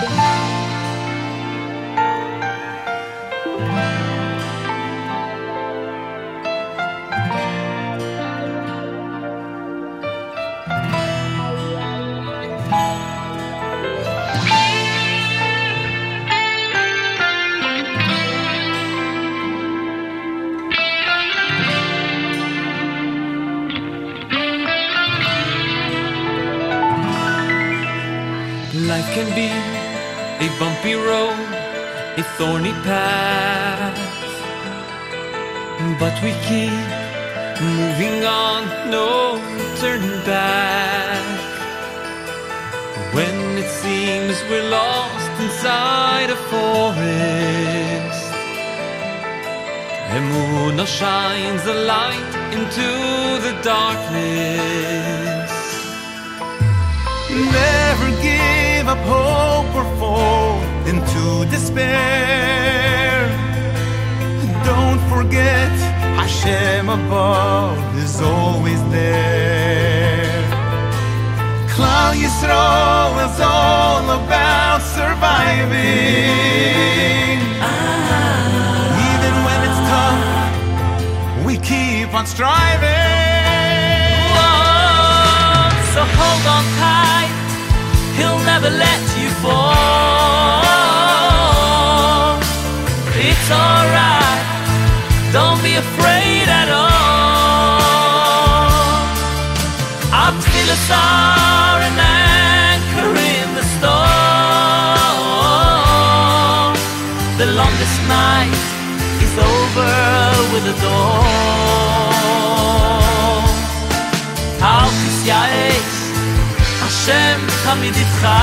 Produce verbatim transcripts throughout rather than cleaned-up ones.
Life can be a bumpy road, a thorny path, but we keep moving on, no turning back. When it seems we're lost inside a forest, Emunah shines a light into the darkness. Never give up hope or fall into despair. Don't forget Hashem above is always there. Klal Yisrael is all about surviving. Even when it's tough, we keep on striving. Whoa, so hold on tight, He'll never let you fall. It's alright, don't be afraid at all. Our tefillos are an anchor in the storm. The longest night is over with the dawn. Al tisyaes, Hashem tamid itcha.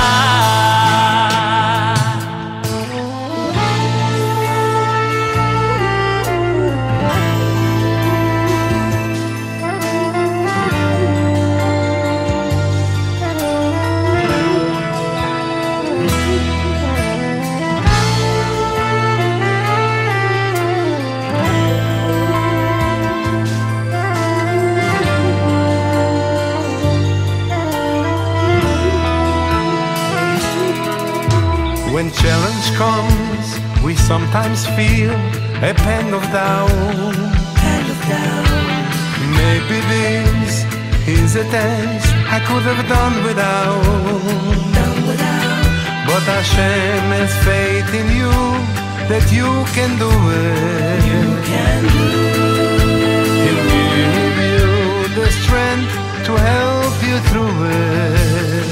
When challenge comes, we sometimes feel a pang of doubt. Pang of doubt. Maybe this is a test I could have done without. Done without. But Hashem has faith in you that you can do it. You can do it. He'll give you the strength to help you through it.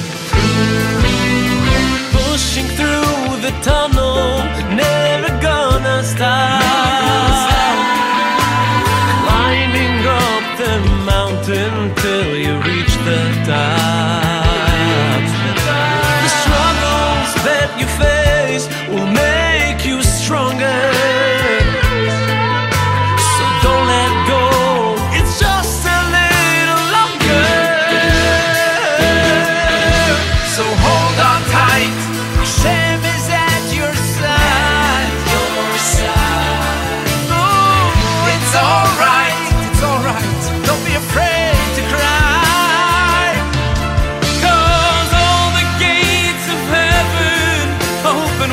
Pushing through the tunnel, never gonna stop. Climbing up the mountain till you reach the top. The struggles that you face will make you stronger. So don't let go, it's just a little longer. So hold on tight, Hashem is at your side, your side. Oh, it's alright, it's alright. Don't be afraid to cry, 'cause all the gates of heaven open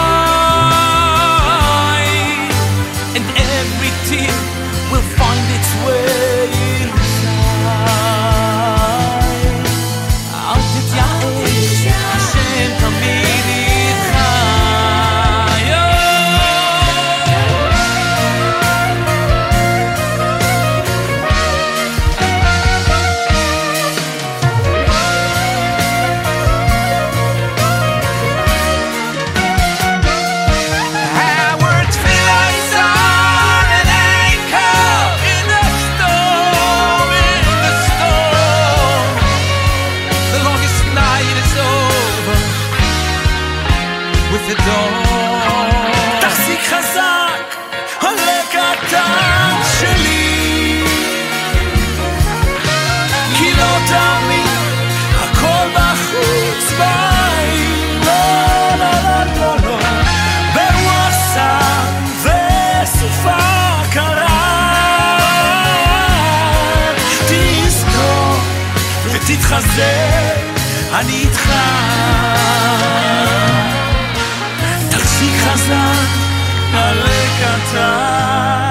wide, and every tear will find its way inside. Al tityaes, Hashem tamid itcha. Our tefillos are an anchor in the storm, in the storm. The longest night is over with the dawn. תחזיק חזק, הלקטן שלי, כי לא תמיד הכל בחוץ בעיר. לא, לא, לא, לא, לא, בווסה וסופה קרה. תזכור ותתחזק, אני איתך. חזק, עלה קטן.